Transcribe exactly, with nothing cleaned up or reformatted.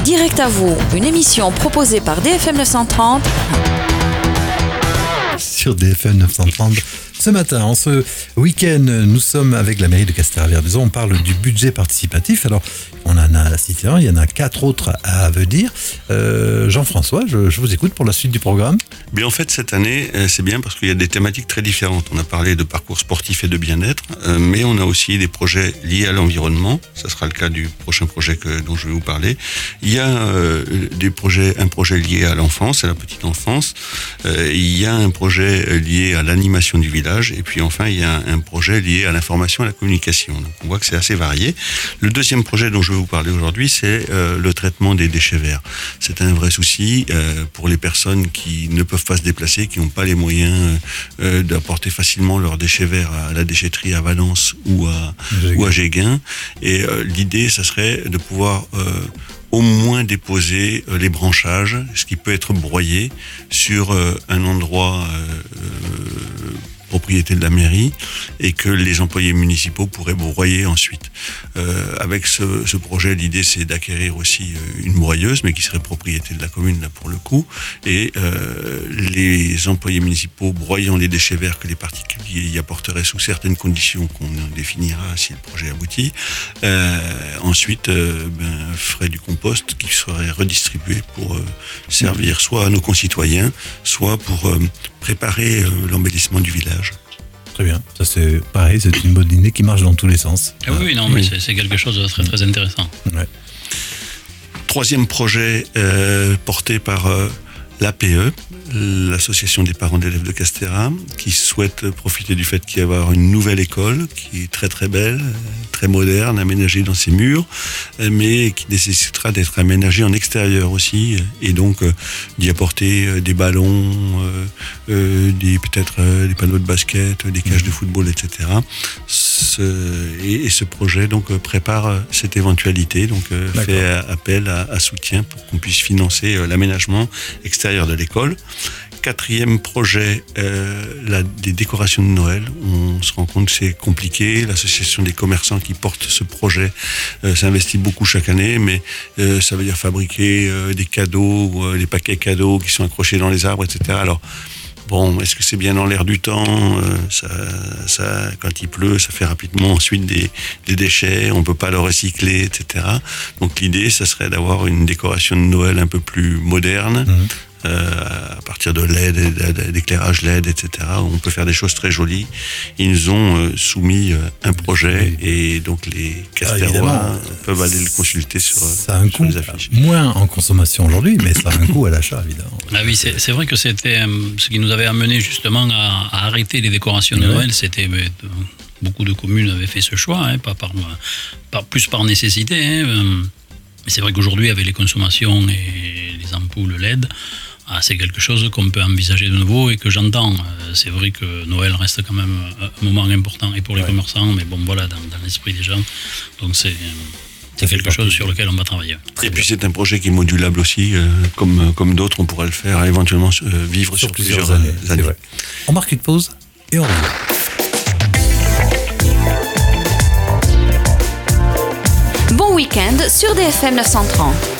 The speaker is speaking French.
Direct à vous, une émission proposée par D F M neuf cent trente. Sur D F M neuf cent trente. Ce matin, en ce week-end, nous sommes avec la mairie de Castéra-Verduzon. On parle du budget participatif. Alors, on en a cité un, il y en a quatre autres à venir. Euh, Jean-François, je, je vous écoute pour la suite du programme. Bien, en fait, cette année, c'est bien parce qu'il y a des thématiques très différentes. On a parlé de parcours sportif et de bien-être, mais on a aussi des projets liés à l'environnement. Ça sera le cas du prochain projet que, dont je vais vous parler. Il y a euh, des projets, un projet lié à l'enfance, à la petite enfance. Euh, il y a un projet lié à l'animation du village. Et puis enfin, il y a un projet lié à l'information et à la communication. Donc on voit que c'est assez varié. Le deuxième projet dont je vais vous parler aujourd'hui, c'est euh, le traitement des déchets verts. C'est un vrai souci euh, pour les personnes qui ne peuvent pas se déplacer, qui n'ont pas les moyens euh, d'apporter facilement leurs déchets verts à la déchetterie à Valence ou à, ou à Géguin. Et euh, l'idée, ça serait de pouvoir euh, au moins déposer euh, les branchages, ce qui peut être broyé, sur euh, un endroit euh, euh, propriété de la mairie, et que les employés municipaux pourraient broyer ensuite. Euh, avec ce, ce projet, l'idée c'est d'acquérir aussi une broyeuse, mais qui serait propriété de la commune là pour le coup, et euh, les employés municipaux broyant les déchets verts que les particuliers y apporteraient sous certaines conditions qu'on définira si le projet aboutit, euh, ensuite euh, ben, ferait du compost qui serait redistribué pour euh, servir soit à nos concitoyens, soit pour euh, préparer euh, l'embellissement du village. Très bien, ça c'est pareil, c'est une bonne idée qui marche dans tous les sens. Ah oui, non, mais c'est, c'est quelque chose de très très intéressant. Ouais. Troisième projet euh, porté par euh, l'A P E, l'association des parents d'élèves de Castéra, qui souhaite profiter du fait qu'il va y avoir une nouvelle école qui est très très belle, très moderne, aménagée dans ses murs, mais qui nécessitera d'être aménagée en extérieur aussi, et donc euh, d'y apporter euh, des ballons, euh, euh, des, peut-être euh, des panneaux de basket, des cages de football, et cetera. Ce, et, et ce projet donc euh, prépare euh, cette éventualité, donc euh, fait euh, appel à, à soutien pour qu'on puisse financer euh, l'aménagement extérieur de l'école. Quatrième projet, euh, la, des décorations de Noël. On se rend compte que c'est compliqué. L'association des commerçants qui porte ce projet euh, s'investit beaucoup chaque année, mais euh, ça veut dire fabriquer euh, des cadeaux, euh, des paquets cadeaux qui sont accrochés dans les arbres, et cetera. Alors, bon, est-ce que c'est bien dans l'air du temps ? euh, ça, ça, quand il pleut, ça fait rapidement ensuite des, des déchets, on peut pas le recycler, et cetera. Donc l'idée, ça serait d'avoir une décoration de Noël un peu plus moderne, mmh. Euh, à partir de L E D, d'éclairage L E D, et cetera. On peut faire des choses très jolies. Ils nous ont euh, soumis euh, un projet, oui. Et donc les Castérois ah, peuvent aller le consulter sur, ça a un sur coût, les affiches. Moins en consommation aujourd'hui, mais ça a un coût à l'achat, évidemment. Ah oui, c'est, c'est vrai que c'était euh, ce qui nous avait amené justement à, à arrêter les décorations de ouais. Noël. C'était mais, de, beaucoup de communes avaient fait ce choix, hein, pas par, par plus par nécessité. Hein, euh, mais c'est vrai qu'aujourd'hui, avec les consommations et les ampoules L E D, ah, c'est quelque chose qu'on peut envisager de nouveau et que j'entends. Euh, c'est vrai que Noël reste quand même un moment important et pour les ouais. commerçants, mais bon voilà, dans, dans l'esprit des gens. Donc c'est, c'est quelque chose sur lequel on va travailler. Très et puis c'est un projet qui est modulable aussi, euh, comme, comme d'autres, on pourra le faire éventuellement euh, vivre sur, sur plusieurs, plusieurs années. années. Vrai. On marque une pause et on revient. Bon week-end sur D F M neuf cent trente.